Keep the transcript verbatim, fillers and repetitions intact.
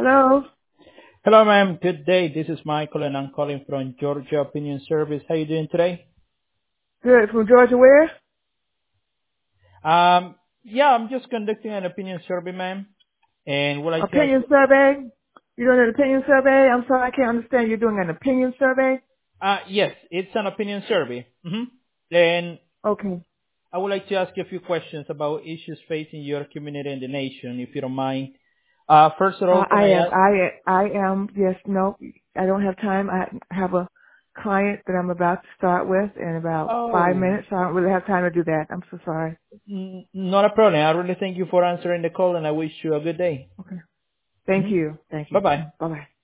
Hello. Hello, ma'am. Good day. This is Michael, and I'm calling from Georgia Opinion Service. How you doing today? Good. From Georgia where? Um, yeah, I'm just conducting an opinion survey, ma'am, and would like to ask. Opinion survey? You're doing an opinion survey? I'm sorry, I can't understand. You're doing an opinion survey? Uh, yes, it's an opinion survey. Mm-hmm. And Okay. I would like to ask you a few questions about issues facing your community and the nation, if you don't mind. Uh, first of Uh, all, can I I am. ask? I I am. Yes. No. I don't have time. I have a client that I'm about to start with in about five Oh, minutes. So I don't really have time to do that. I'm so sorry. n- not a problem. I really thank you for answering the call, and I wish you a good day. Okay. Thank Mm-hmm. you. Thank Bye you. bye. Bye bye.